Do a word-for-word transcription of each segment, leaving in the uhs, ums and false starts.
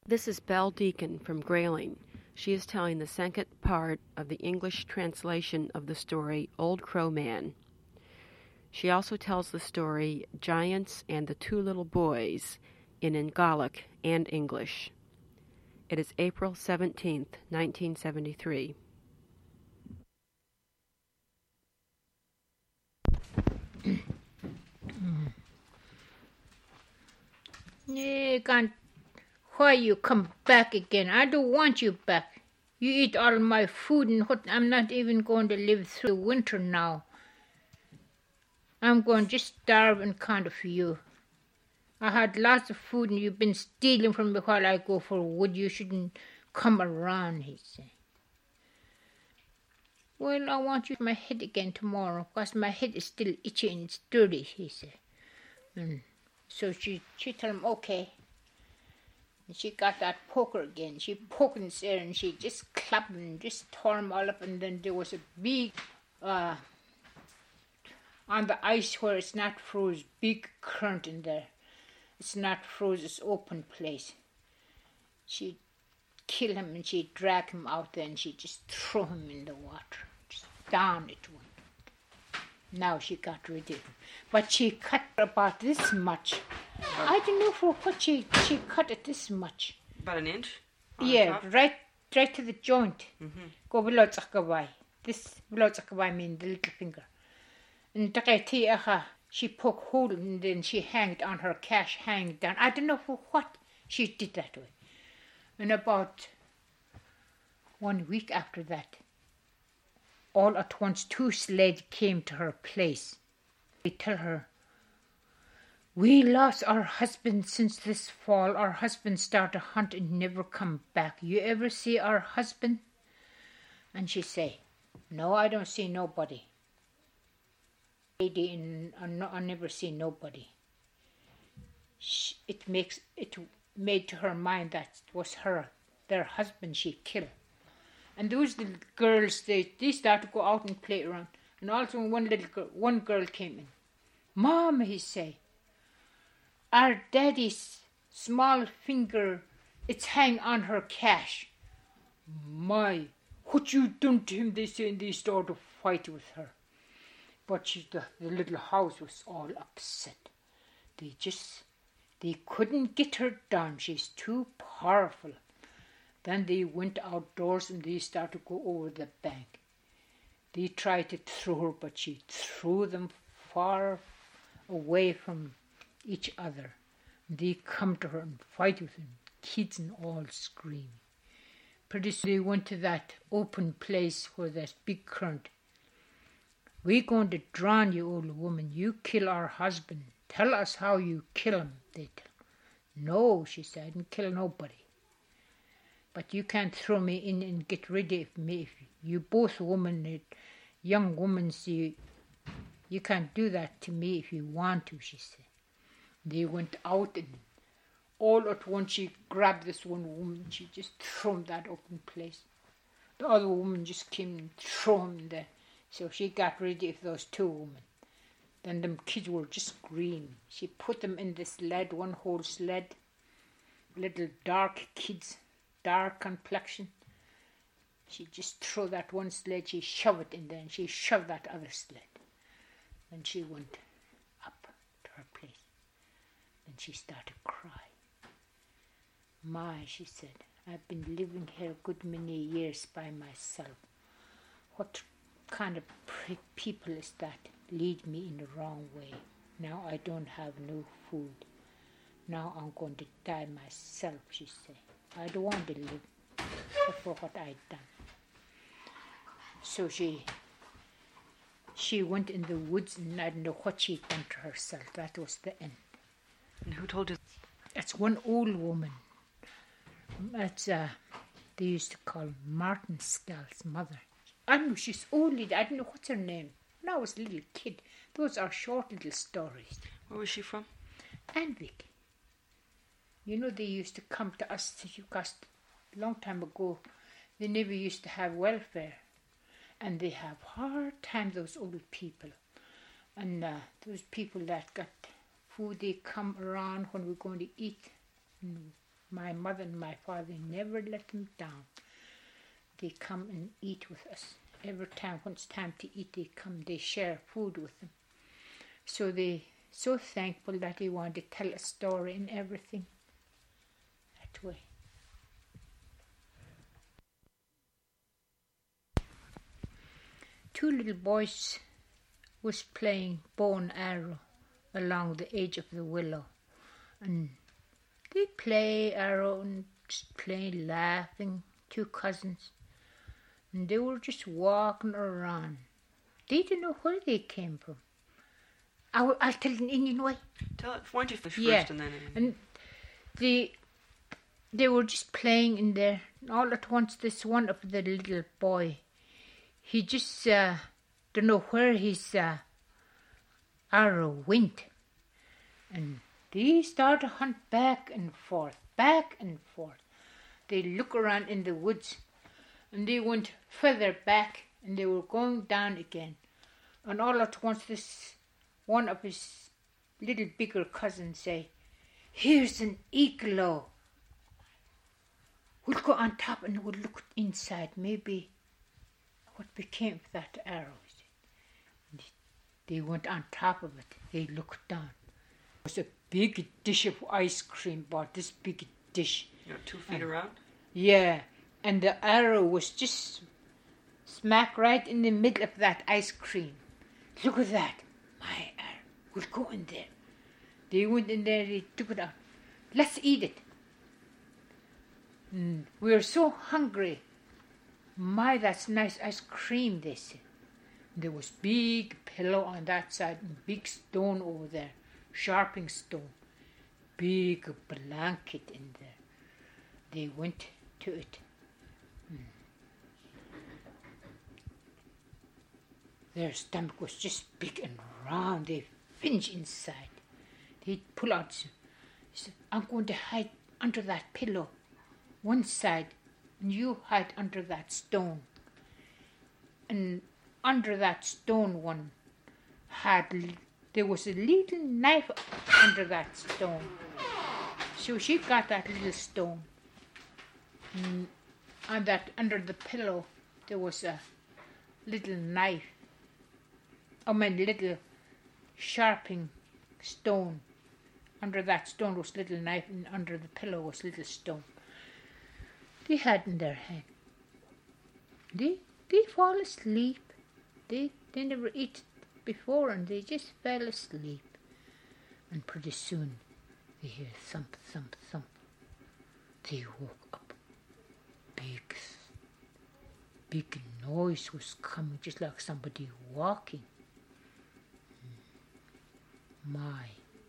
This is Belle Deacon from Grayling. She is telling the second part of the English translation of the story Old Crow Man. She also tells the story Giants and the Two Little Boys in Ngalik and English. It is April seventeenth, nineteen seventy-three. You can't. Why you come back again? I don't want you back. You eat all my food and what? I'm not even going to live through the winter now. I'm going to just starve in kind of you. I had lots of food and you've been stealing from me while I go for wood. You shouldn't come around, he said. Well, I want you my head again tomorrow because my head is still itchy and sturdy, he said. And so she, she told him, okay. And she got that poker again. She poked in his ear and she just clapped and just tore him all up. And then there was a big, uh, on the ice where it's not froze, big current in there. It's not froze, it's open place. She killed him and she dragged him out there and she just threw him in the water. Just down it went. Now she got rid of him. But she cut about this much. I don't know for what she, she cut it this much. About an inch? Yeah, right right to the joint. Mm-hmm. Go below Tsakawai. This below Tsakawai means the little finger. And she poked hole and then she hanged on her cash, hanged down. I don't know for what she did that way. And about one week after that, all at once two sleds came to her place. They tell her, we lost our husband since this fall. Our husband started to hunt and never come back. You ever see our husband? And she say, no, I don't see nobody. Lady, in, I, I never see nobody. She, it makes it made to her mind that it was her, their husband she killed. And those little girls, they, they start to go out and play around. And also one little girl, one girl came in. Mom, he say, our daddy's small finger, it's hang on her cash. My, what you done to him, they say, and they start to fight with her. But she, the, the little house was all upset. They just, they couldn't get her down. She's too powerful. Then they went outdoors and they started to go over the bank. They tried to throw her, but she threw them far away from each other. They come to her and fight with them, kids and all screaming. Pretty soon they went to that open place where there's big current. We're going to drown you, old woman. You kill our husband. Tell us how you kill him, they tell her. No, she said, I didn't kill nobody. But you can't throw me in and get rid of me. If you both women, young women, see, you can't do that to me if you want to, she said. They went out and all at once she grabbed this one woman. She just threw him that open place. The other woman just came and threw him there. So she got rid of those two women. Then them kids were just green. She put them in the sled, one whole sled. Little dark kids, dark complexion. She just threw that one sled, she shoved it in there, and she shoved that other sled. Then she went up to her place. Then she started to cry. My, she said, I've been living here a good many years by myself. What kind of people is that lead me in the wrong way? Now I don't have no food. Now I'm going to die myself, she said. I don't want to live for what I've done. So she she went in the woods and I don't know what she'd done to herself. That was the end. And who told you? That's one old woman. That's uh, they used to call Martin Skell's mother. I know she's old. I don't know what's her name. When I was a little kid, those are short little stories. Where was she from? Anvik. You know, they used to come to us because a long time ago, they never used to have welfare. And they have hard time, those old people. And uh, those people that got food, they come around when we're going to eat. And My mother and my father never let them down. They come and eat with us. Every time when it's time to eat, they come, they share food with them. So they so thankful that they want to tell a story and everything that way. Two little boys was playing bow and arrow along the edge of the willow, and they play arrow and just play laughing, two cousins, and they were just walking around. They didn't know where they came from. I will, I'll tell it in Indian way. Tell it French first Yeah, and then in... and they they were just playing in there. And all at once, this one of the little boy, he just uh, don't know where his uh, arrow went, and they start to hunt back and forth, back and forth. They look around in the woods, and they went further back, and they were going down again. And all at once, this one of his little bigger cousins say, "Here's an igloo. We'll go on top and we'll look inside. Maybe what became of that arrow." And they went on top of it. They looked down. It was a big dish of ice cream, about this big dish. You know, two feet and, around? Yeah, and the arrow was just smack right in the middle of that ice cream. Look at that. My arrow. We'll go in there. They went in there, they took it out. Let's eat it. Mm, we are so hungry. My, that's nice ice cream, they said. There was big pillow on that side and big stone over there, sharpening stone. Big blanket in there. They went to it. Mm. Their stomach was just big and round. They finished inside. They pull out. He said, "I'm going to hide under that pillow, one side, and you hide under that stone." And under that stone one had, there was a little knife under that stone. So she got that little stone. And on that, under the pillow, there was a little knife. I mean, little sharpening stone. Under that stone was little knife, and under the pillow was little stone. They had in their hand. They they fall asleep. They they never eat before, and they just fell asleep. And pretty soon, they hear thump, thump, thump. They woke up. Big, big noise was coming, just like somebody walking. My.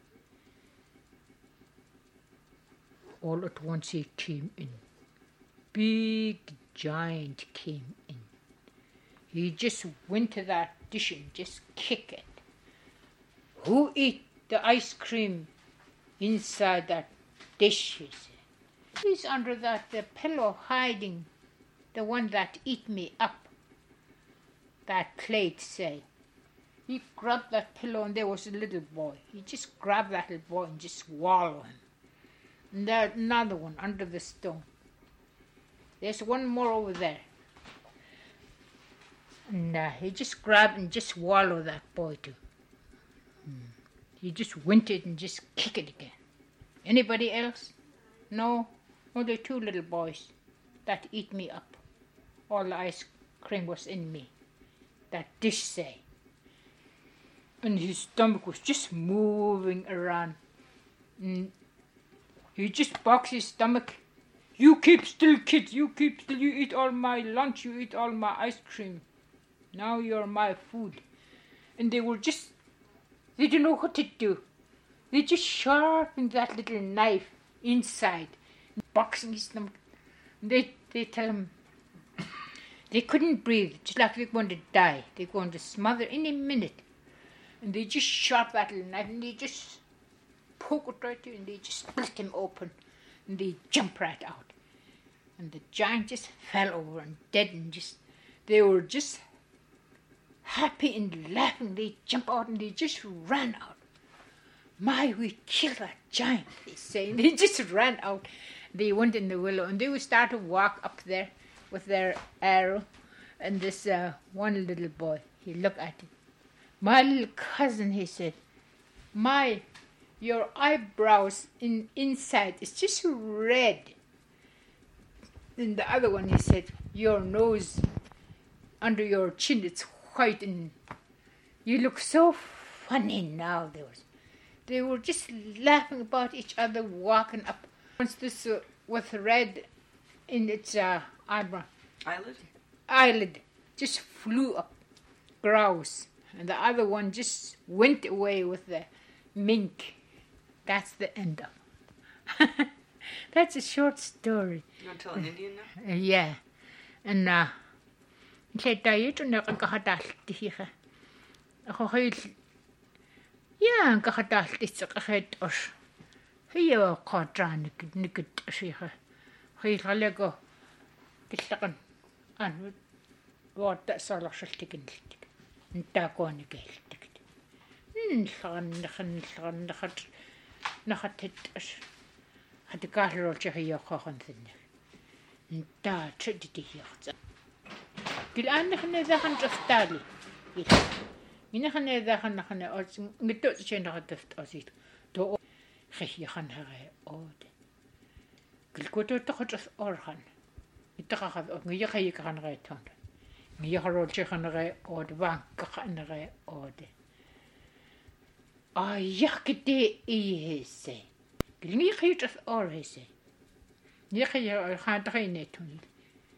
All at once he came in. Big giant came in. He just went to that dish and just kicked it. Who ate the ice cream inside that dish, he said. He's under that the pillow hiding, the one that eat me up. That plate say. He grabbed that pillow and there was a little boy. He just grabbed that little boy and just swallowed him. And there's another one under the stone. There's one more over there. And uh, he just grabbed and just swallowed that boy too. Hmm. He just went it and just kicked it again. Anybody else? No, only two little boys that eat me up. All the ice cream was in me. That dish say. And his stomach was just moving around. And he just boxed his stomach. "You keep still, kid. You keep still. You eat all my lunch. You eat all my ice cream. Now you're my food." And they were just, they didn't know what to do. They just sharpened that little knife inside, boxing his stomach. And they, they tell him they couldn't breathe, just like they're going to die. They're going to smother any minute. And they just sharp that little knife and they just poke it right there and they just split him open and they jump right out. And the giant just fell over and dead and just, they were just happy and laughing. They jump out and they just ran out. "My, we killed that giant," they say. And they just ran out. they went in the willow, and they would start to walk up there with their arrow, and this uh, one little boy, he looked at it. My little cousin, he said, my, your eyebrows in inside is just red. Then the other one, he said, your nose under your chin, it's white, and you look so funny now. They were, they were just laughing about each other, walking up. Once this uh, with red in its uh, eyebrow. Eyelid? Eyelid just flew up, grouse. And the other one just went away with the mink. That's the end of it. That's a short story. You want to tell an Indian now? Uh, yeah. And uh, yeah, kahadal it's a head or here quadran nicket sheha. He halego killakan and what that sort of chicken and dagon again. Hm, han han hat nachat had the garter or cherry cochon thing. Da treated here. Gil anne the hand of Dali. Minachane the Hanachane or Mitot chain of the Ozit. Do Hehan Hare odd. Gilcoto took us Orhan. It took of Miyakan Reton. Miyaharo Chehanare or the Bank Hanare odd. Ah, yakite e say. Gilmich of or he say. Yaka had trained to me.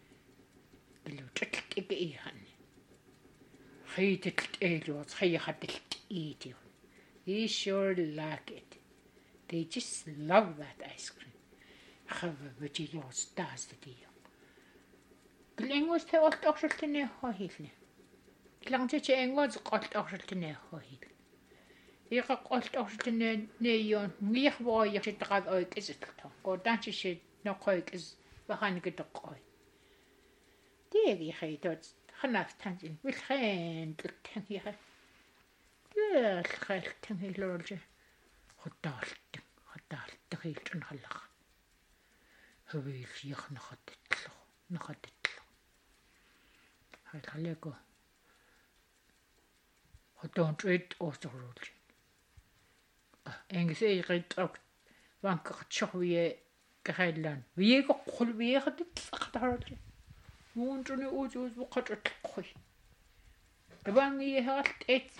He did it was he had to eat you. He sure like it. They just love that ice cream. Have a bit of your stars to do. Gling was the old oxford to near Hohidley. Clanted chain was got oxford to near Hohid. You got old oxford to near yon, mere boy you should have oak is it? Or that you should not quite is behind the dog. There you thought, enough tangent, with hand, tangy. Yes, tangy lord. Hot dart, hot dart, the hilt and halach. Who will you not at it, not at it. I can let go. Hot don't read also road. And say, read up one cock chowy Gahedland. We got cold we had it. Wondering what was what at the The one we had it.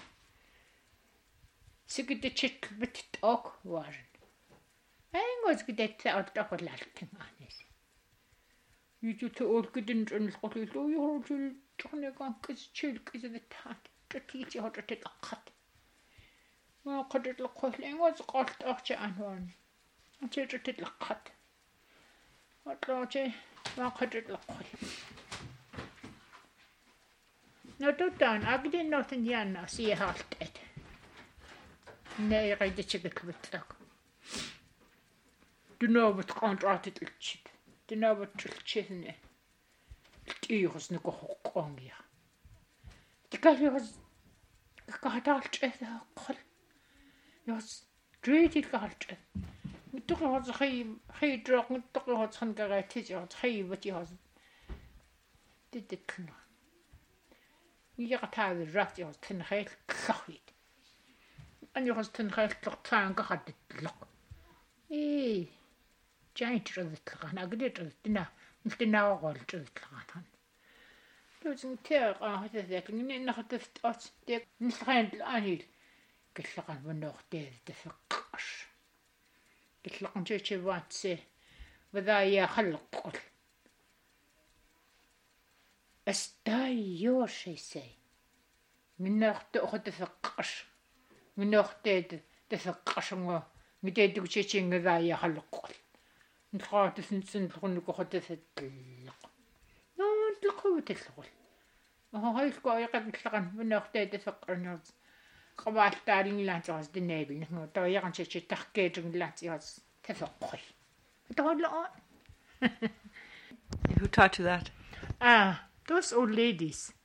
Sick the chick bit talk wasn't. I was good at out of a laughing on this. You two old good and what you do, you're to Johnny Gonkus chilk is the tat to teach you how to take a cut. Well, cut it look calling was got off and one. I told it to cut. What Roger? Well, cut it look. No, don't down. I didn't know in Yana see a half dead. Nay, I did chicken with luck. Do know what contracted chip. Do know what chisne. It was no go on ya. The guy was got out at the call. It was dreaded got. We took out the hay, hay drunk, took out some guy, teach out hay, but he was. Did the canoe. You got tired of the rat, you was ten hay, clock it. And you was ten hay, clock time, got the lock. Eh, giant of the clan, I get it, dinner, if the now all to the clan. Losing tear, I had a second, and not the thoughts, the hand, I need. Get lock on no dead, the gosh. Get lock on church, you want to say, whether I a hollow. A sty yours, she say. Me not the hot of a gosh. Me not dead, the gosh, and me dead to chitching as I a hollow. And heart isn't sent from the hot of it. No, look who it is. Oh, I've got a gun, me not dead as a corners. Come out starting lanterns, the navel, no, the young church, taking lanterns, Teffer. I don't know. Who taught you that? Ah, those old ladies.